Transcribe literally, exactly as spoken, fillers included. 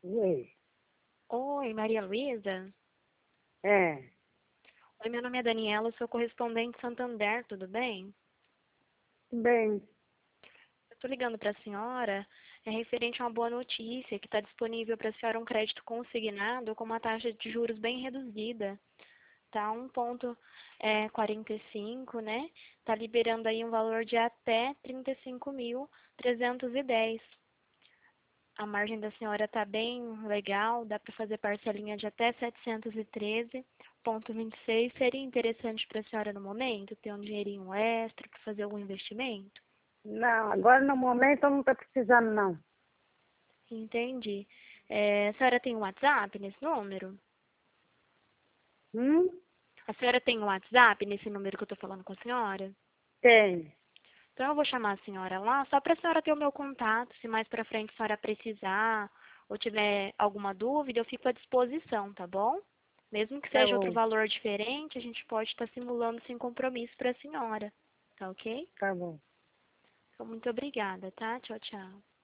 Oi. Oi, Maria Luísa? É, Oi, meu nome é Daniela, sou correspondente Santander, tudo bem? bem, Eu estou ligando para a senhora, é referente a uma boa notícia, que está disponível para a senhora um crédito consignado com uma taxa de juros bem reduzida. Tá um ponto quarenta e cinco, né? Tá liberando aí um valor de até trinta e cinco mil trezentos e dez. A margem da senhora está bem legal, dá para fazer parcelinha de até setecentos e treze vírgula vinte e seis. Seria interessante para a senhora no momento ter um dinheirinho extra para fazer algum investimento? não, agora no momento eu não estou precisando não. Entendi. É, a senhora tem um WhatsApp nesse número? Hum? A senhora tem um WhatsApp nesse número que eu estou falando com a senhora? Tem, Então eu vou chamar a senhora lá, só para a senhora ter o meu contato, se mais para frente a senhora precisar ou tiver alguma dúvida, eu fico à disposição, tá bom? Mesmo que tá seja outro bom, valor diferente, a gente pode estar simulando sem compromisso para a senhora, tá ok? tá bom. Então, muito obrigada, tá? Tchau, tchau.